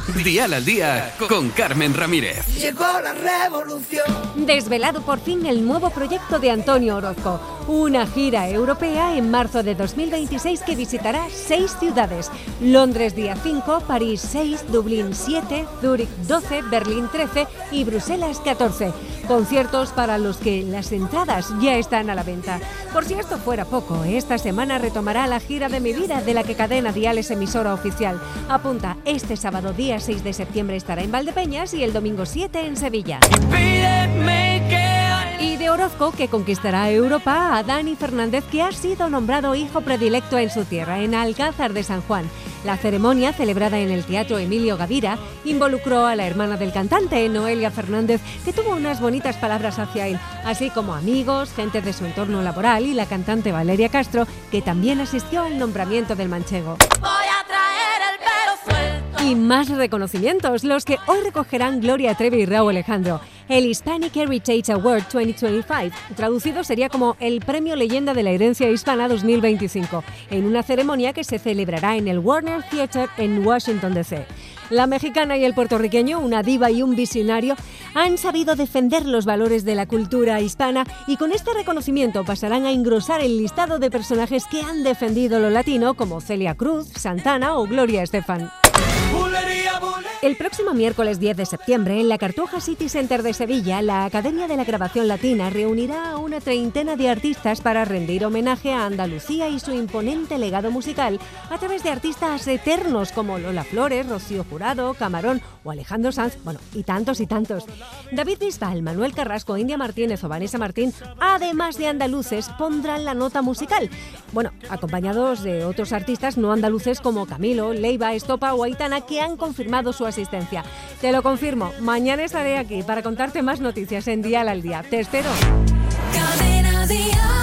Dial al Día con Carmen Ramírez. Llegó la revolución. Desvelado por fin el nuevo proyecto de Antonio Orozco. Una gira europea en marzo de 2026 que visitará 6 ciudades. Londres día 5, París 6, Dublín 7, Zúrich 12, Berlín 13 y Bruselas 14. Conciertos para los que las entradas ya están a la venta. Por si esto fuera poco, esta semana retomará la gira de mi vida, de la que Cadena Dial es emisora oficial. Apunta, este sábado día 6 de septiembre estará en Valdepeñas y el domingo 7 en Sevilla. Y de Orozco, que conquistará Europa, a Dani Fernández, que ha sido nombrado hijo predilecto en su tierra, en Alcázar de San Juan. La ceremonia, celebrada en el Teatro Emilio Gavira, involucró a la hermana del cantante, Noelia Fernández, que tuvo unas bonitas palabras hacia él, así como amigos, gente de su entorno laboral y la cantante Valeria Castro, que también asistió al nombramiento del manchego. Voy a traer el pelo suelto. Y más reconocimientos, los que hoy recogerán Gloria Trevi y Raúl Alejandro. El Hispanic Heritage Award 2025, traducido sería como el Premio Leyenda de la Herencia Hispana 2025, en una ceremonia que se celebrará en el Warner Theatre en Washington, D.C. La mexicana y el puertorriqueño, una diva y un visionario, han sabido defender los valores de la cultura hispana y con este reconocimiento pasarán a engrosar el listado de personajes que han defendido lo latino, como Celia Cruz, Santana o Gloria Estefan. El próximo miércoles 10 de septiembre, en la Cartuja City Center de Sevilla, la Academia de la Grabación Latina reunirá a una treintena de artistas para rendir homenaje a Andalucía y su imponente legado musical a través de artistas eternos como Lola Flores, Rocío Jurado, Camarón o Alejandro Sanz, bueno, y tantos y tantos. David Bisbal, Manuel Carrasco, India Martínez o Vanessa Martín, además de andaluces, pondrán la nota musical. Bueno, acompañados de otros artistas no andaluces como Camilo, Leiva, Estopa o Aitana, que han confirmado su asistencia. Te lo confirmo, mañana estaré aquí para contarte más noticias en Dial al Día. Te espero. Cadena Dial.